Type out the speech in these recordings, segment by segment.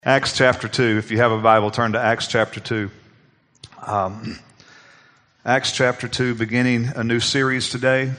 Acts chapter 2. If you have a Bible, turn to Acts chapter 2. Acts chapter 2, beginning a new series today.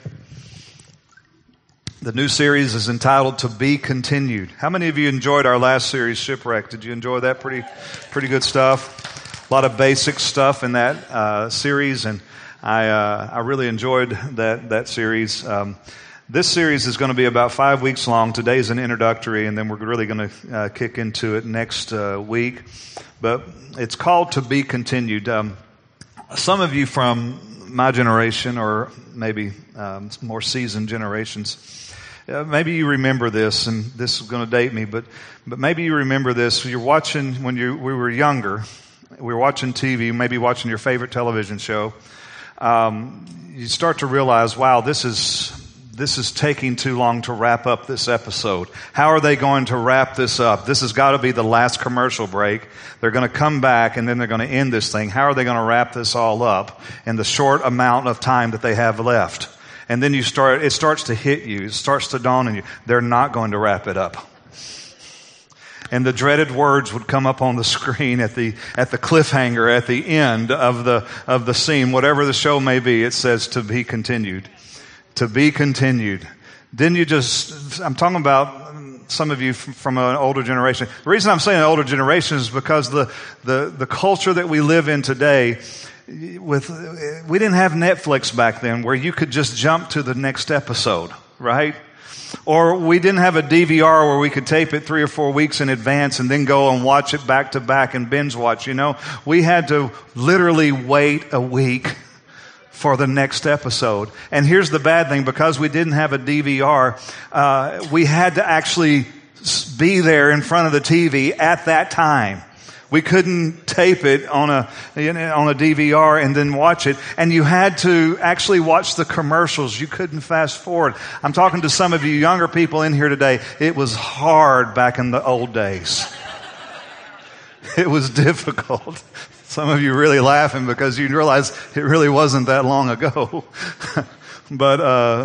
The new series is entitled To Be Continued. How many of you enjoyed our last series, Shipwreck? Did you enjoy that? Pretty good stuff. A lot of basic stuff in that series, and I really enjoyed that series. This series is going to be about 5 weeks long. Today's an introductory, and then we're really going to kick into it next week. But it's called To Be Continued. Some of you from my generation, or maybe more seasoned generations, maybe you remember this, and this is going to date me, but maybe you remember this. You're watching, we were younger, we were watching TV, maybe watching your favorite television show. You start to realize, wow, this is taking too long to wrap up this episode. How are they going to wrap this up? This has got to be the last commercial break. They're going to come back and then they're going to end this thing. How are they going to wrap this all up in the short amount of time that they have left? And then it starts to hit you. It starts to dawn on you. They're not going to wrap it up. And the dreaded words would come up on the screen at the cliffhanger at the end of the scene, whatever the show may be. It says to be continued. To be continued. I'm talking about some of you from an older generation. The reason I'm saying an older generation is because the culture that we live in today, we didn't have Netflix back then where you could just jump to the next episode, right? Or we didn't have a DVR where we could tape it 3 or 4 weeks in advance and then go and watch it back to back and binge watch. We had to literally wait a week for the next episode. And here's the bad thing, because we didn't have a DVR, we had to actually be there in front of the TV at that time. We couldn't tape it on a DVR and then watch it. And you had to actually watch the commercials. You couldn't fast forward. I'm talking to some of you younger people in here today. It was hard back in the old days. It was difficult. Some of you really laughing because you realize it really wasn't that long ago. But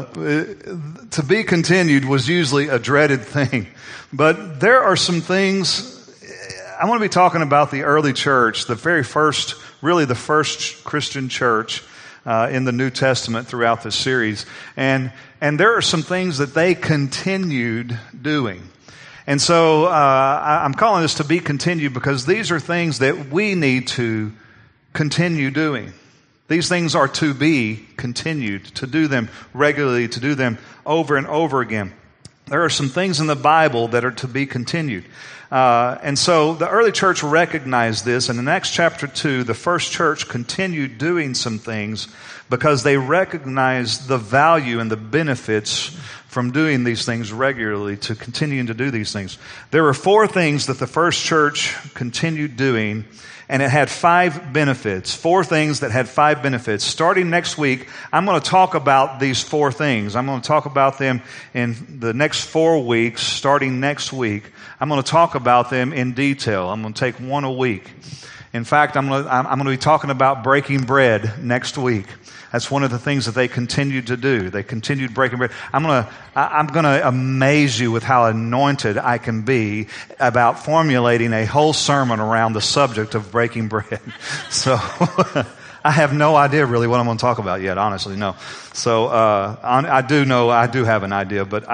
to be continued was usually a dreaded thing. But there are some things. I want to be talking about the early church, the first Christian church in the New Testament throughout this series. And there are some things that they continued doing. And so I'm calling this To Be Continued because these are things that we need to continue doing. These things are to be continued, to do them regularly, to do them over and over again. There are some things in the Bible that are to be continued. And so the early church recognized this, and in Acts chapter 2, the first church continued doing some things because they recognized the value and the benefits from doing these things regularly, to continuing to do these things. There were 4 things that the first church continued doing, and it had 5 benefits. 4 things that had 5 benefits. Starting next week, I'm going to talk about these 4 things. I'm going to talk about them in the next 4 weeks. Starting next week, I'm going to talk about them in detail. I'm going to take one a week. In fact, I'm going to be talking about breaking bread next week. That's one of the things that they continued to do. They continued breaking bread. I'm going to amaze you with how anointed I can be about formulating a whole sermon around the subject of breaking bread. So I have no idea really what I'm going to talk about yet, honestly, no. So I do have an idea, but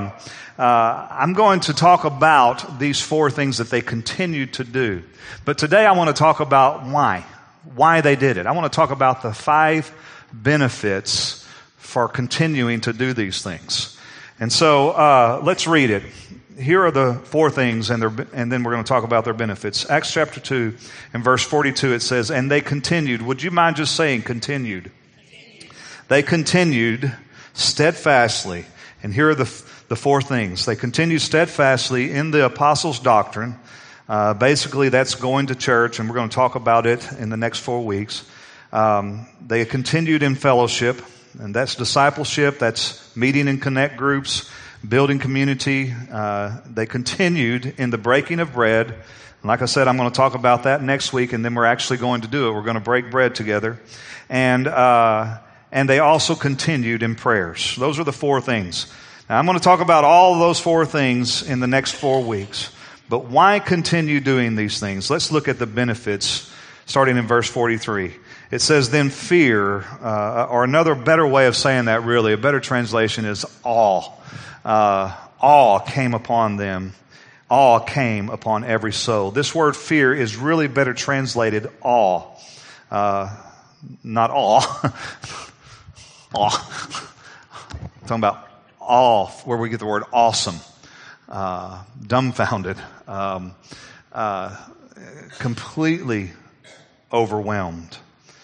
I'm going to talk about these 4 things that they continued to do. But today I want to talk about why they did it. I want to talk about the 5 benefits for continuing to do these things. And so let's read it. Here are the 4 things, and then we're going to talk about their benefits. Acts chapter 2 and verse 42, it says, and they continued. Would you mind just saying continued? They continued steadfastly. And here are the 4 things. They continued steadfastly in the apostles' doctrine. Basically, that's going to church, and we're going to talk about it in the next 4 weeks. They continued in fellowship, and that's discipleship, that's meeting in connect groups, building community. They continued in the breaking of bread. And like I said, I'm going to talk about that next week, and then we're actually going to do it. We're going to break bread together. And they also continued in prayers. Those are the 4 things. Now, I'm going to talk about all of those 4 things in the next 4 weeks. But why continue doing these things? Let's look at the benefits starting in verse 43. It says, then fear, or another better way of saying that really, a better translation is awe. Awe came upon them. Awe came upon every soul. This word fear is really better translated awe. Not awe. Awe. Talking about awe, where we get the word awesome. Dumbfounded. Completely overwhelmed.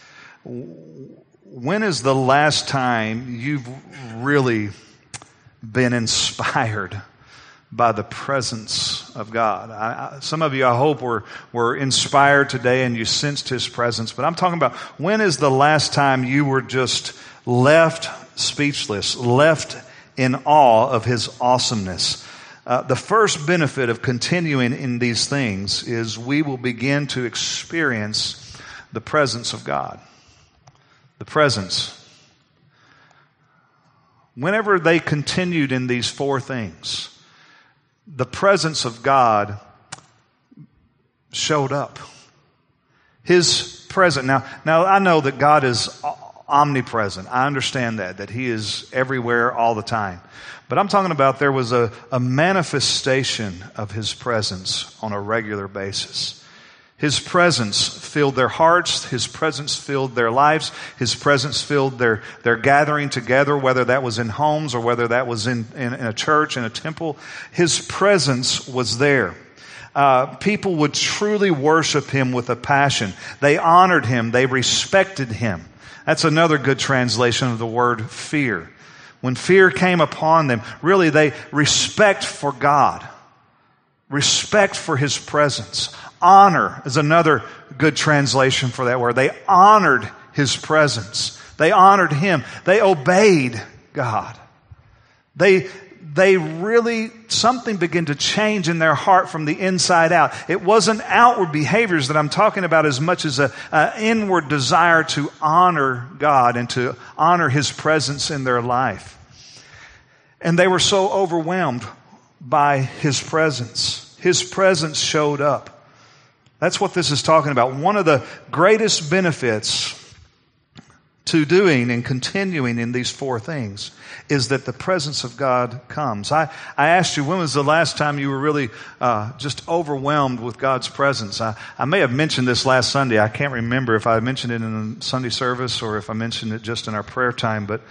When is the last time you've really been inspired by the presence of God? Some of you, I hope, were inspired today and you sensed His presence. But I'm talking about, when is the last time you were just left speechless, left in awe of His awesomeness? The first benefit of continuing in these things is we will begin to experience the presence of God. The presence. Whenever they continued in these four things, the presence of God showed up. His presence. Now I know that God is omnipresent. I understand that He is everywhere all the time. But I'm talking about there was a manifestation of His presence on a regular basis. His presence filled their hearts. His presence filled their lives. His presence filled their gathering together, whether that was in homes or whether that was in a church, in a temple. His presence was there. People would truly worship Him with a passion. They honored Him. They respected Him. That's another good translation of the word fear. When fear came upon them, really they respect for God. Respect for His presence. Honor is another good translation for that word. They honored His presence. They honored Him. They obeyed God. They really, something began to change in their heart from the inside out. It wasn't outward behaviors that I'm talking about as much as an inward desire to honor God and to honor His presence in their life. And they were so overwhelmed by His presence. His presence showed up. That's what this is talking about. One of the greatest benefits to doing and continuing in these four things is that the presence of God comes. I asked you, when was the last time you were really just overwhelmed with God's presence? I may have mentioned this last Sunday. I can't remember if I mentioned it in a Sunday service or if I mentioned it just in our prayer time. But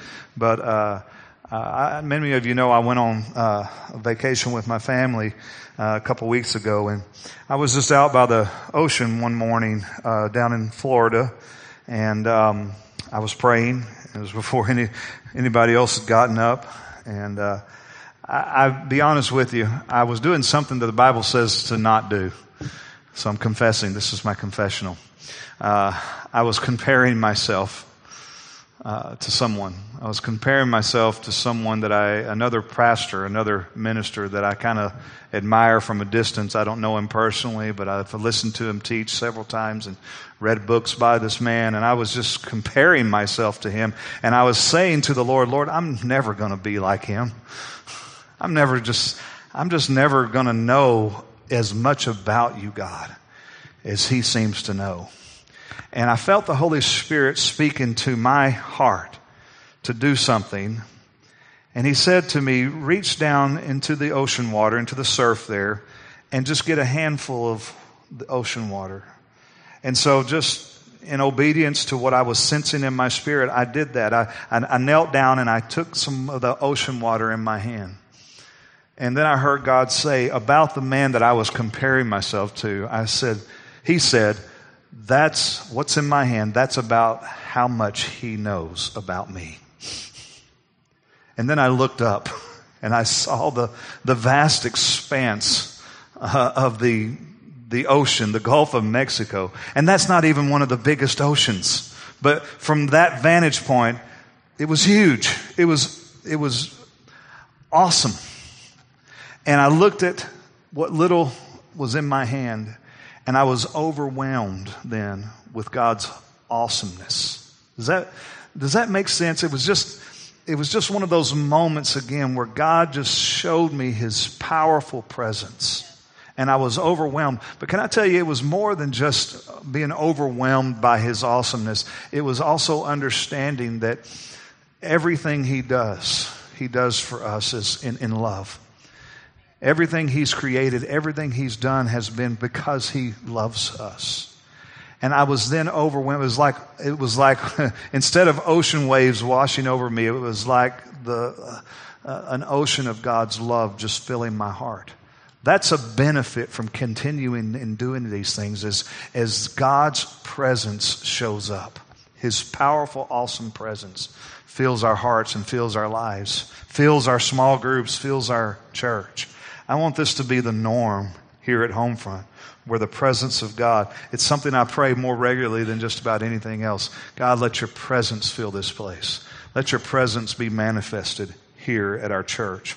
many of you know I went on a vacation with my family a couple weeks ago, and I was just out by the ocean one morning down in Florida, and I was praying. It was before anybody else had gotten up, and I'll be honest with you, I was doing something that the Bible says to not do. So I'm confessing. This is my confessional. I was comparing myself to someone. I was comparing myself to someone that another pastor, another minister that I kind of admire from a distance. I don't know him personally, but I've listened to him teach several times and read books by this man, and I was just comparing myself to him, and I was saying to the Lord, I'm never going to be like him. I'm just never going to know as much about you, God, as he seems to know. And I felt the Holy Spirit speaking to my heart to do something. And He said to me, reach down into the ocean water, into the surf there, and just get a handful of the ocean water. And so just in obedience to what I was sensing in my spirit, I did that. I knelt down and I took some of the ocean water in my hand. And then I heard God say about the man that I was comparing myself to, He said, that's what's in my hand. That's about how much He knows about me. And then I looked up and I saw the vast expanse of the ocean, the Gulf of Mexico. And that's not even one of the biggest oceans. But from that vantage point, it was huge. It was awesome. And I looked at what little was in my hand, and I was overwhelmed then with God's awesomeness. Does that make sense? It was just one of those moments again where God just showed me His powerful presence. And I was overwhelmed. But can I tell you, it was more than just being overwhelmed by his awesomeness. It was also understanding that everything he does for us is in love. Everything he's created, everything he's done has been because he loves us. And I was then overwhelmed. It was like instead of ocean waves washing over me, it was like an ocean of God's love just filling my heart. That's a benefit from continuing and doing these things as God's presence shows up. His powerful, awesome presence fills our hearts and fills our lives, fills our small groups, fills our church. I want this to be the norm here at Homefront, where the presence of God, it's something I pray more regularly than just about anything else. God, let your presence fill this place. Let your presence be manifested here at our church.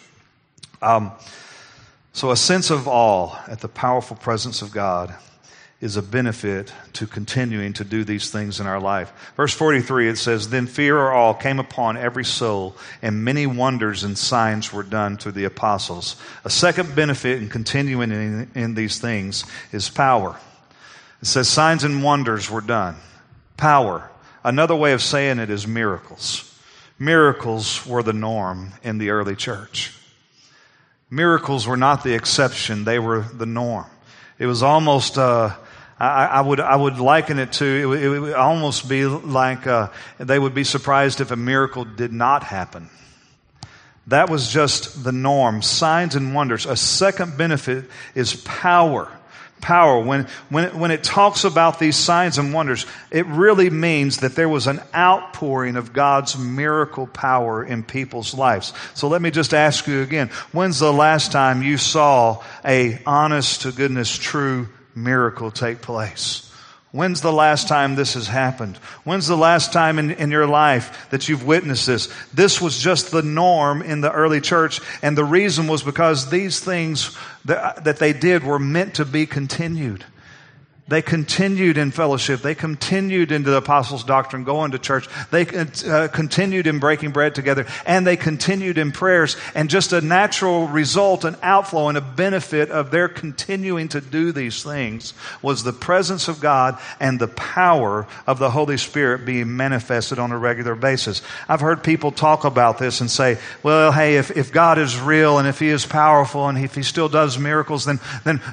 So a sense of awe at the powerful presence of God is a benefit to continuing to do these things in our life. Verse 43, it says, "Then fear or awe came upon every soul, and many wonders and signs were done through the apostles." A second benefit in continuing in these things is power. It says signs and wonders were done. Power. Another way of saying it is miracles. Miracles were the norm in the early church. Miracles were not the exception, they were the norm. It was almost, I would liken it to, it would almost be like they would be surprised if a miracle did not happen. That was just the norm, signs and wonders. A second benefit is power. Power. When it talks about these signs and wonders, it really means that there was an outpouring of God's miracle power in people's lives. So let me just ask you again, when's the last time you saw a honest to goodness true miracle take place? When's the last time this has happened? When's the last time in your life that you've witnessed this? This was just the norm in the early church, and the reason was because these things that they did were meant to be continued. They continued in fellowship. They continued into the apostles' doctrine, going to church. They continued in breaking bread together. And they continued in prayers. And just a natural result, an outflow, and a benefit of their continuing to do these things was the presence of God and the power of the Holy Spirit being manifested on a regular basis. I've heard people talk about this and say, well, hey, if God is real and if He is powerful and if He still does miracles, then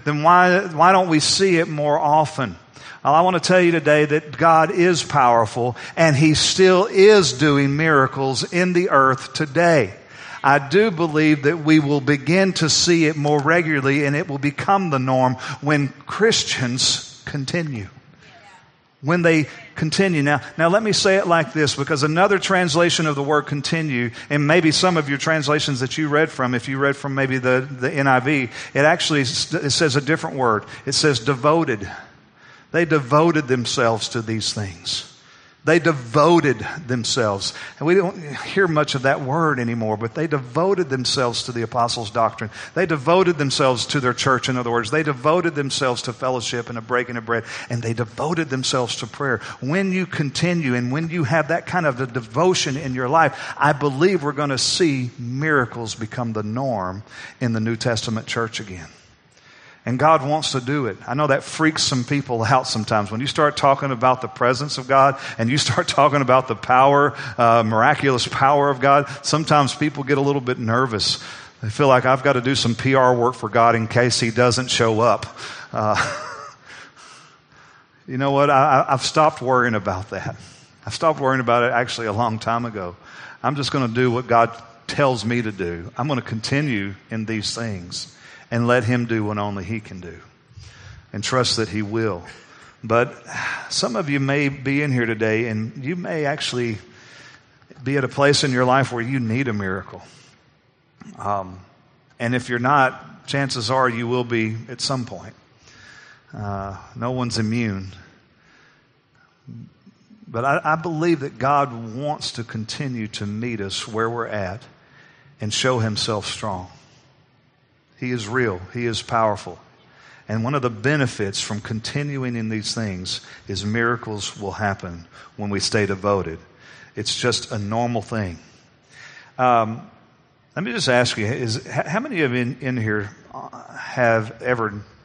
why don't we see it more often? Well, I want to tell you today that God is powerful and He still is doing miracles in the earth today. I do believe that we will begin to see it more regularly and it will become the norm when Christians continue. When they continue. Now let me say it like this, because another translation of the word continue, and maybe some of your translations that you read from, if you read from maybe the NIV, it says a different word. It says devoted. They devoted themselves to these things. They devoted themselves. And we don't hear much of that word anymore, but they devoted themselves to the apostles' doctrine. They devoted themselves to their church, in other words. They devoted themselves to fellowship and the breaking of bread, and they devoted themselves to prayer. When you continue and when you have that kind of a devotion in your life, I believe we're going to see miracles become the norm in the New Testament church again. And God wants to do it. I know that freaks some people out sometimes. When you start talking about the presence of God and you start talking about the power, miraculous power of God, sometimes people get a little bit nervous. They feel like I've got to do some PR work for God in case He doesn't show up. You know what? I've stopped worrying about that. I've stopped worrying about it actually a long time ago. I'm just going to do what God tells me to do. I'm going to continue in these things. And let Him do what only He can do. And trust that He will. But some of you may be in here today and you may actually be at a place in your life where you need a miracle. And if you're not, chances are you will be at some point. No one's immune. But I believe that God wants to continue to meet us where we're at and show Himself strong. He is real. He is powerful. And one of the benefits from continuing in these things is miracles will happen when we stay devoted. It's just a normal thing. Let me just ask you, how many of you in here have ever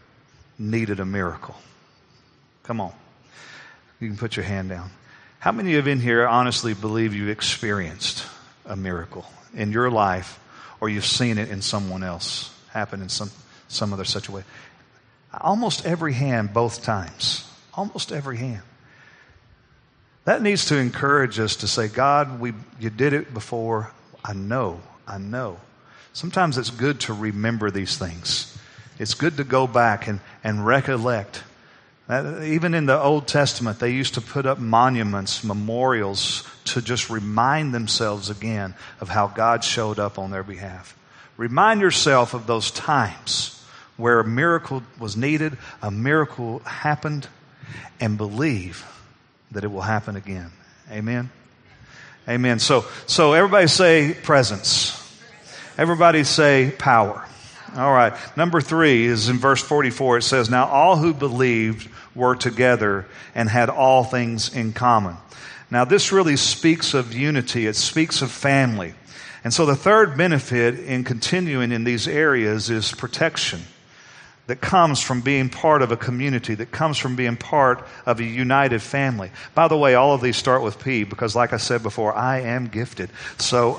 needed a miracle? Come on. You can put your hand down. How many of you in here honestly believe you experienced a miracle in your life, or you've seen it in someone else happen in some other such a way? Almost every hand, both times. Almost every hand. That needs to encourage us to say, God, you did it before. I know. Sometimes it's good to remember these things. It's good to go back and recollect. Even in the Old Testament, they used to put up monuments, memorials, to just remind themselves again of how God showed up on their behalf. Remind yourself of those times where a miracle was needed, a miracle happened, and believe that it will happen again. Amen? Amen. So everybody say presence. Everybody say power. All right. Number 3 is in verse 44. It says, now all who believed were together and had all things in common. Now this really speaks of unity. It speaks of family. And so the third benefit in continuing in these areas is protection that comes from being part of a community, that comes from being part of a united family. By the way, all of these start with P because, like I said before, I am gifted. So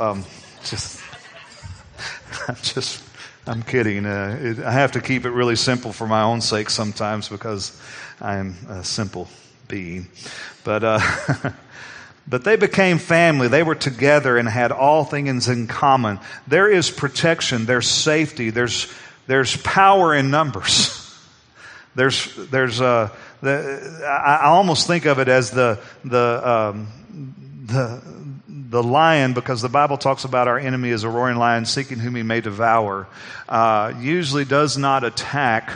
I'm kidding. I have to keep it really simple for my own sake sometimes because I'm a simple being. But they became family. They were together and had all things in common. There is protection. There's safety. There's power in numbers. I almost think of it as the lion, because the Bible talks about our enemy as a roaring lion seeking whom he may devour. Usually does not attack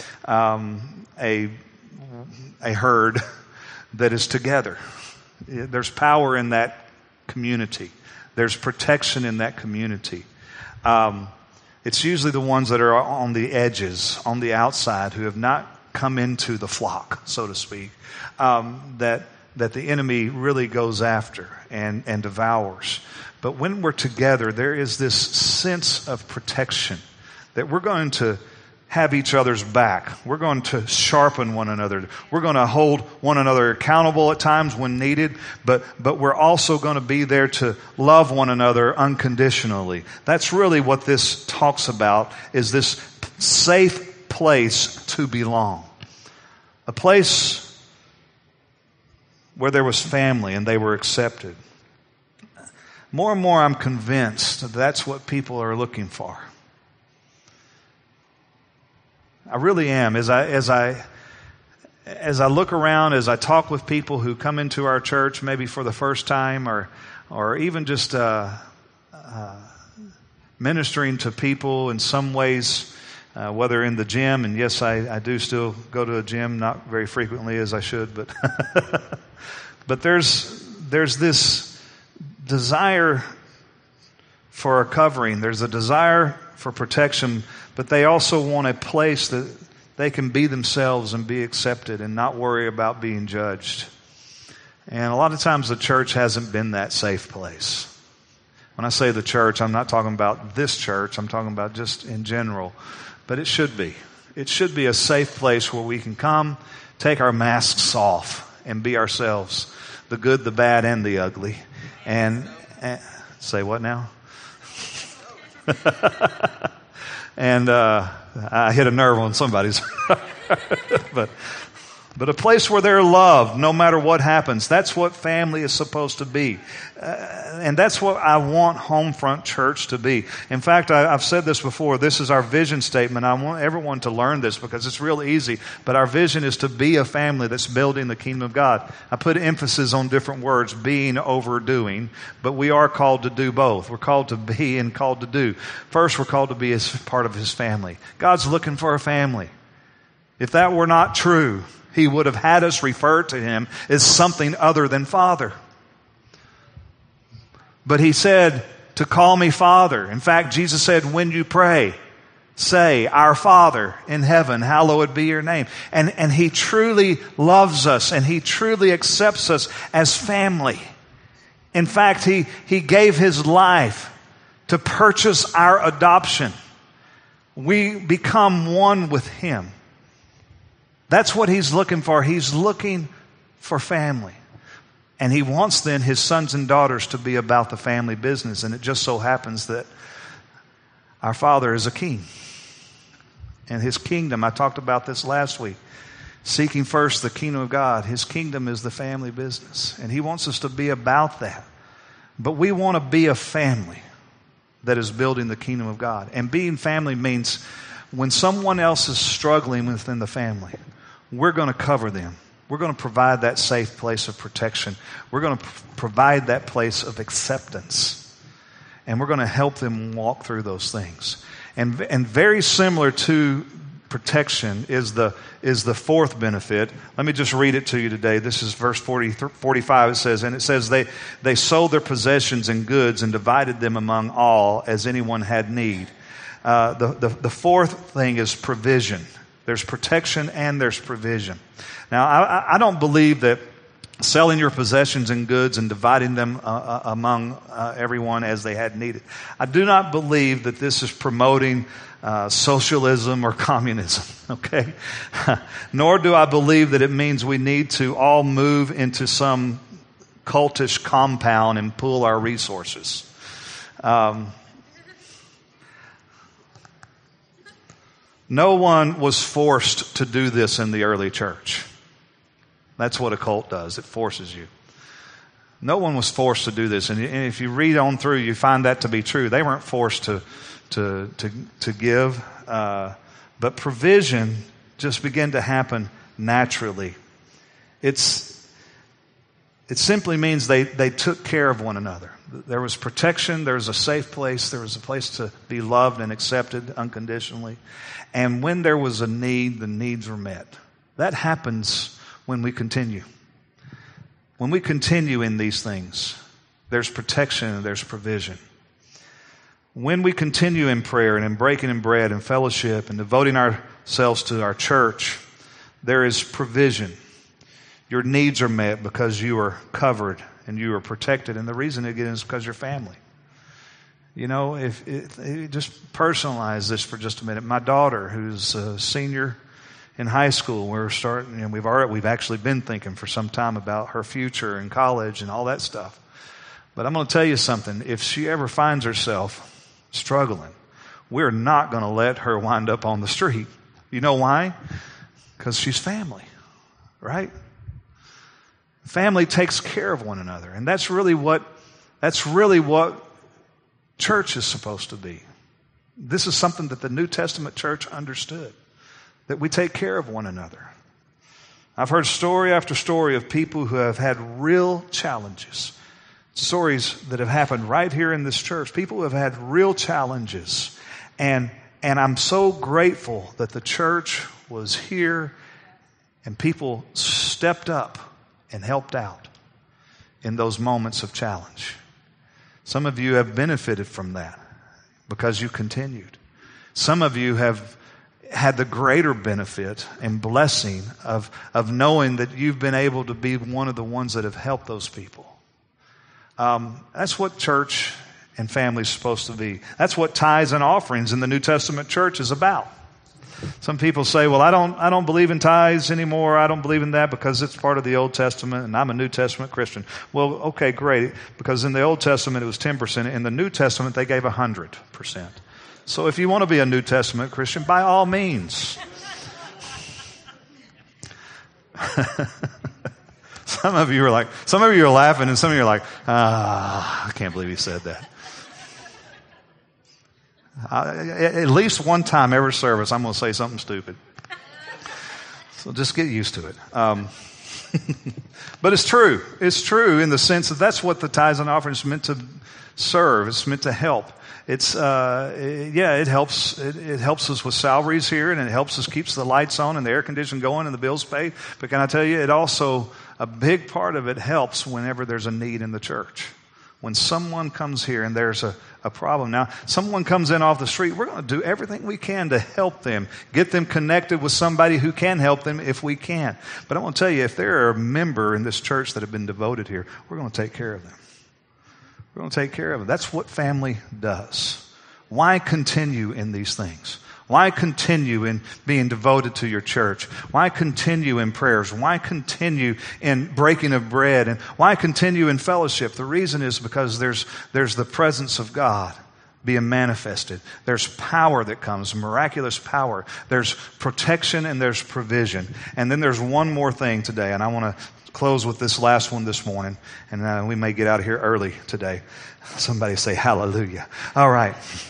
a herd that is together. There's power in that community. There's protection in that community. It's usually the ones that are on the edges, on the outside, who have not come into the flock, so to speak, that the enemy really goes after and devours. But when we're together, there is this sense of protection that we're going to have each other's back. We're going to sharpen one another. We're going to hold one another accountable at times when needed, but we're also going to be there to love one another unconditionally. That's really what this talks about, is this safe place to belong. A place where there was family and they were accepted. More and more I'm convinced that's what people are looking for. I really am. As I look around, as I talk with people who come into our church maybe for the first time, or even just ministering to people in some ways, whether in the gym, and yes, I do still go to a gym, not very frequently as I should, but but there's this desire for a covering. There's a desire for protection, but they also want a place that they can be themselves and be accepted and not worry about being judged. And a lot of times the church hasn't been that safe place. When I say the church, I'm not talking about this church. I'm talking about just in general. But it should be. It should be a safe place where we can come, take our masks off, and be ourselves, the good, the bad, and the ugly. And say what now? And I hit a nerve on somebody's. But a place where they're loved no matter what happens. That's what family is supposed to be. And that's what I want Homefront Church to be. In fact, I've said this before. This is our vision statement. I want everyone to learn this because it's real easy. But our vision is to be a family that's building the kingdom of God. I put emphasis on different words, being over doing. But we are called to do both. We're called to be and called to do. First, we're called to be as part of His family. God's looking for a family. If that were not true, He would have had us refer to Him as something other than Father. But He said to call me Father. In fact, Jesus said, when you pray, say, Our Father in heaven, hallowed be your name. And He truly loves us and He truly accepts us as family. In fact, He gave His life to purchase our adoption. We become one with Him. That's what He's looking for. He's looking for family. And He wants then His sons and daughters to be about the family business. And it just so happens that our Father is a king. And His kingdom, I talked about this last week, seeking first the kingdom of God. His kingdom is the family business. And He wants us to be about that. But we want to be a family that is building the kingdom of God. And being family means when someone else is struggling within the family, we're going to cover them. We're going to provide that safe place of protection. We're going to provide that place of acceptance. And we're going to help them walk through those things. And very similar to protection is the fourth benefit. Let me just read it to you today. This is verse 45. It says, they sold their possessions and goods and divided them among all as anyone had need. The fourth thing is provision. There's protection and there's provision. Now, I don't believe that selling your possessions and goods and dividing them among everyone as they had needed. I do not believe that this is promoting socialism or communism, okay? Nor do I believe that it means we need to all move into some cultish compound and pool our resources. No one was forced to do this in the early church. That's what a cult does. It forces you. No one was forced to do this. And if you read on through, you find that to be true. They weren't forced to give. But provision just began to happen naturally. It simply means they took care of one another. There was protection. There was a safe place. There was a place to be loved and accepted unconditionally. And when there was a need, the needs were met. That happens when we continue. When we continue in these things, there's protection and there's provision. When we continue in prayer and in breaking in bread and fellowship and devoting ourselves to our church, there is provision. Your needs are met because you are covered and you are protected. And the reason again is because you're family. You know, just personalize this for just a minute. My daughter, who's a senior in high school, we're starting, and we've actually been thinking for some time about her future in college and all that stuff. But I'm going to tell you something. If she ever finds herself struggling, we're not going to let her wind up on the street. You know why? Because she's family, right? Family takes care of one another, and that's really what church is supposed to be. This is something that the New Testament church understood, that we take care of one another. I've heard story after story of people who have had real challenges, stories that have happened right here in this church, people who have had real challenges. And I'm so grateful that the church was here and people stepped up and helped out in those moments of challenge. Some of you have benefited from that because you continued. Some of you have had the greater benefit and blessing of knowing that you've been able to be one of the ones that have helped those people. That's what church and family is supposed to be. That's what tithes and offerings in the New Testament church is about. Some people say, well, I don't believe in tithes anymore. I don't believe in that because it's part of the Old Testament and I'm a New Testament Christian. Well, okay, great. Because in the Old Testament it was 10%. In the New Testament they gave 100%. So if you want to be a New Testament Christian, by all means. Some of you are laughing and some of you are like, I can't believe he said that. At least one time every service, I'm going to say something stupid. So just get used to it. But it's true. It's true in the sense that that's what the tithes and offerings is meant to serve. It's meant to help. It helps. It helps us with salaries here, and it helps us keeps the lights on and the air conditioning going and the bills paid. But can I tell you, it also, a big part of it helps whenever there's a need in the church. When someone comes here and there's a problem. Now, someone comes in off the street, we're going to do everything we can to help them, get them connected with somebody who can help them if we can. But I want to tell you, if they're a member in this church that have been devoted here, we're going to take care of them. We're going to take care of them. That's what family does. Why continue in these things? Why continue in being devoted to your church? Why continue in prayers? Why continue in breaking of bread? And why continue in fellowship? The reason is because there's the presence of God being manifested. There's power that comes, miraculous power. There's protection and there's provision. And then there's one more thing today, and I want to close with this last one this morning, and we may get out of here early today. Somebody say hallelujah. All right.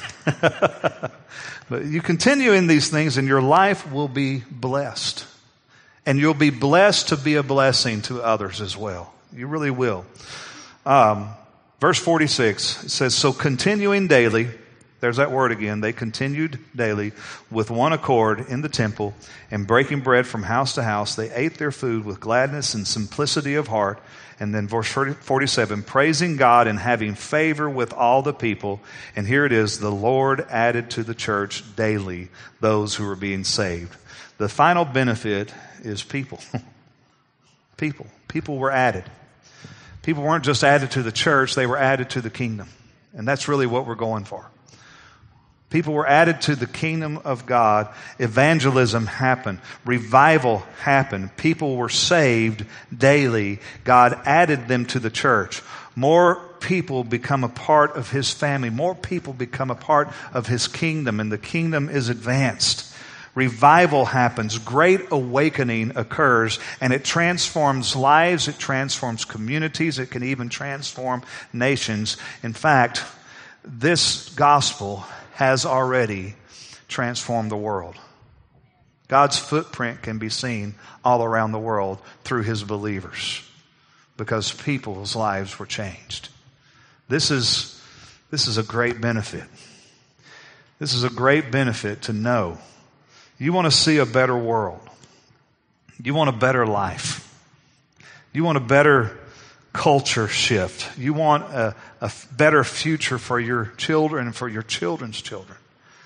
But you continue in these things and your life will be blessed. And you'll be blessed to be a blessing to others as well. You really will. Verse 46, it says, so continuing daily, there's that word again, they continued daily with one accord in the temple and breaking bread from house to house. They ate their food with gladness and simplicity of heart. And then verse 47, praising God and having favor with all the people. And here it is, the Lord added to the church daily those who were being saved. The final benefit is people. People were added. People weren't just added to the church, they were added to the kingdom. And that's really what we're going for. People were added to the kingdom of God. Evangelism happened. Revival happened. People were saved daily. God added them to the church. More people become a part of His family. More people become a part of His kingdom, and the kingdom is advanced. Revival happens. Great awakening occurs, and it transforms lives. It transforms communities. It can even transform nations. In fact, this gospel has already transformed the world. God's footprint can be seen all around the world through His believers because people's lives were changed. This is a great benefit. This is a great benefit to know. You want to see a better world. You want a better life. You want a better culture shift. You want a better future for your children and for your children's children.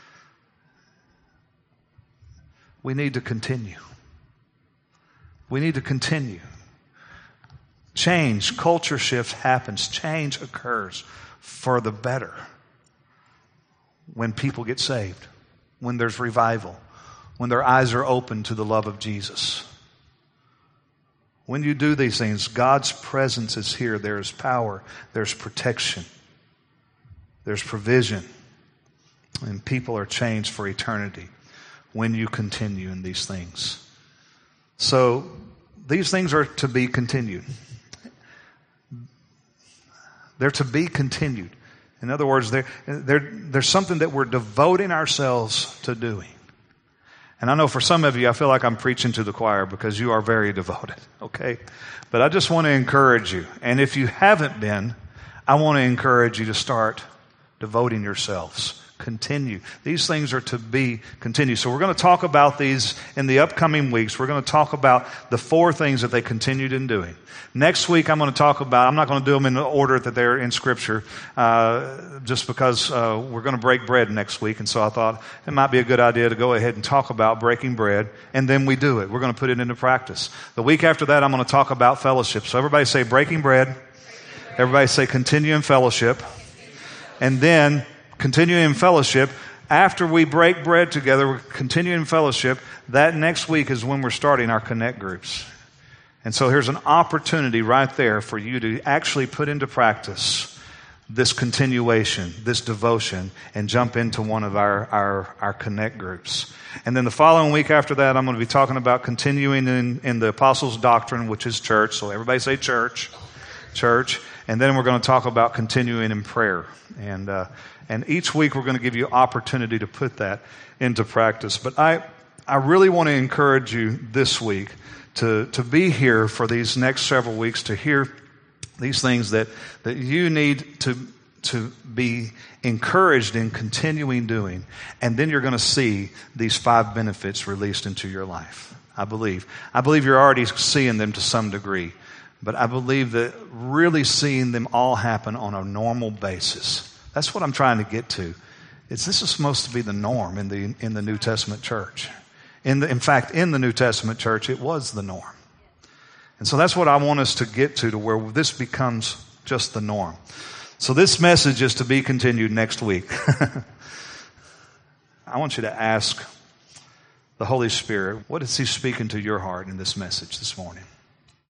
We need to continue. We need to continue. Change, culture shift happens. Change occurs for the better when people get saved, when there's revival, when their eyes are open to the love of Jesus. When you do these things, God's presence is here. There's power. There's protection. There's provision. And people are changed for eternity when you continue in these things. So these things are to be continued. They're to be continued. In other words, there's something that we're devoting ourselves to doing. And I know for some of you, I feel like I'm preaching to the choir because you are very devoted, okay? But I just want to encourage you. And if you haven't been, I want to encourage you to start devoting yourselves. Continue. These things are to be continued. So we're going to talk about these in the upcoming weeks. We're going to talk about the 4 things that they continued in doing. Next week, I'm going to talk about, I'm not going to do them in the order that they're in Scripture, just because we're going to break bread next week. And so I thought it might be a good idea to go ahead and talk about breaking bread, and then we do it. We're going to put it into practice. The week after that, I'm going to talk about fellowship. So everybody say breaking bread. Everybody say continue in fellowship. And then continue in fellowship. After we break bread together, we're continuing in fellowship. That next week is when we're starting our connect groups. And so here's an opportunity right there for you to actually put into practice this continuation, this devotion, and jump into one of our connect groups. And then the following week after that, I'm going to be talking about continuing in the apostles' doctrine, which is church. So everybody say church. Church. And then we're going to talk about continuing in prayer. And each week we're going to give you opportunity to put that into practice. But I really want to encourage you this week to be here for these next several weeks, to hear these things that you need to be encouraged in continuing doing. And then you're going to see these 5 benefits released into your life. I believe you're already seeing them to some degree. But I believe that really seeing them all happen on a normal basis. That's what I'm trying to get to. This is supposed to be the norm in the New Testament church. In fact, in the New Testament church, it was the norm. And so that's what I want us to get to where this becomes just the norm. So this message is to be continued next week. I want you to ask the Holy Spirit, what is He speaking to your heart in this message this morning?